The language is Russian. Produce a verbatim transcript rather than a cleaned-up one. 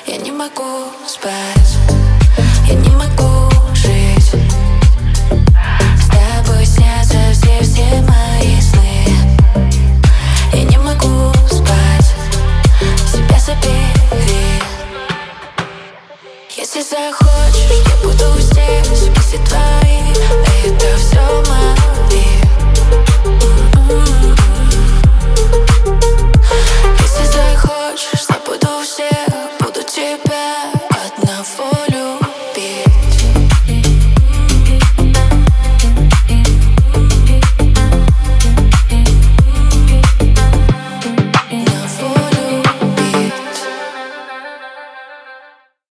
Я не могу спать, я не могу жить. С тобой снятся все-все мои сны. Я не могу спать, себя забери. Если захочешь, я буду здесь, мысли твои, а это все мои. Если захочешь,